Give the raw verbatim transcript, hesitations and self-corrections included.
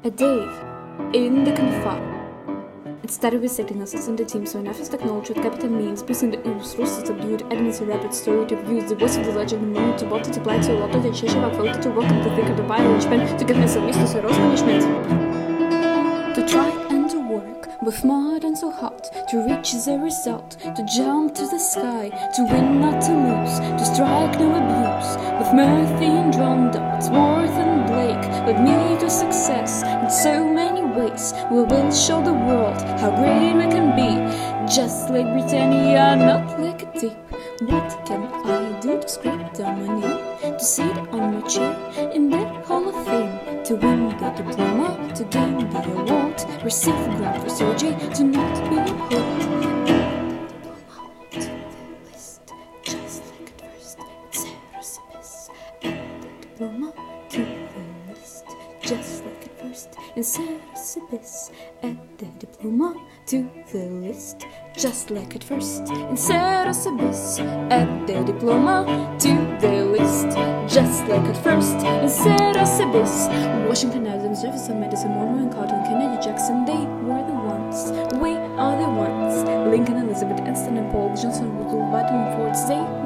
A Dave in the Confab. It started with setting us in the team, so enough is technology with capital means, peace in the ooze, Russians subdued, enemies a rapid story to views, the voice of the legend, the moment to bot to apply to a lot of the Cheshire voted to welcome to think of the bio, which meant to give me some use to Ross punishment. To try and to work with mud and so hot, to reach the result, to jump to the sky, to win not to lose, to strike no abuse, with Murphy and John Dots, Worth and Blake, with me to success in so many ways. We will show the world how great we can be, just like Britannia, not like a deep. What can I do to scrape down my knee, to sit on my chair in the Hall of Fame, to win the diploma, to gain the award, receive grant for surgery, to not be hurt. Diploma to the list, just like at first, insert recipes. Add the diploma to the list, just like at first, insert recipes. Add the diploma to the list, just like at first, insert recipes. Washington, Adams, Jefferson, Madison, Monroe, and Cotton, Kennedy, Jackson, they were the ones. We are the ones. Lincoln, Elizabeth, Einstein, and Paul Johnson, Woodrow, Biden, and Ford, they